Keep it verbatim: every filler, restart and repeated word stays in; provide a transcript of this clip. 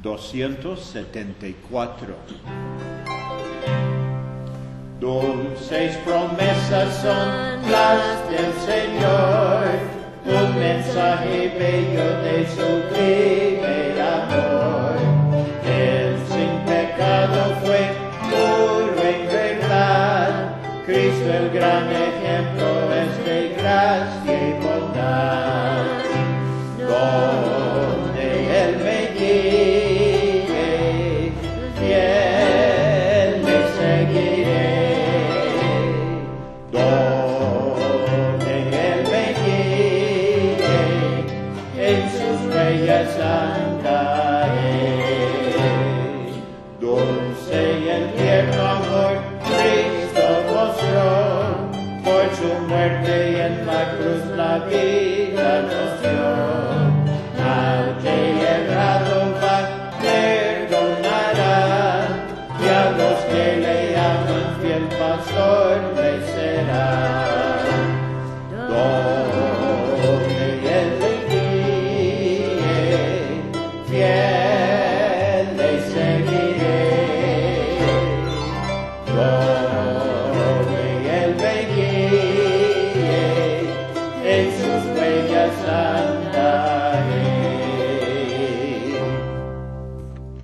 doscientos setenta y cuatro. Dulces promesas son las del Señor, un mensaje bello de su primer amor. Él sin pecado fue puro en verdad, Cristo el gran ejemplo es de gracia y bondad. Donde Él me guíe, fiel le seguiré. Donde Él me guíe, en sus huellas andaré. Dulce y el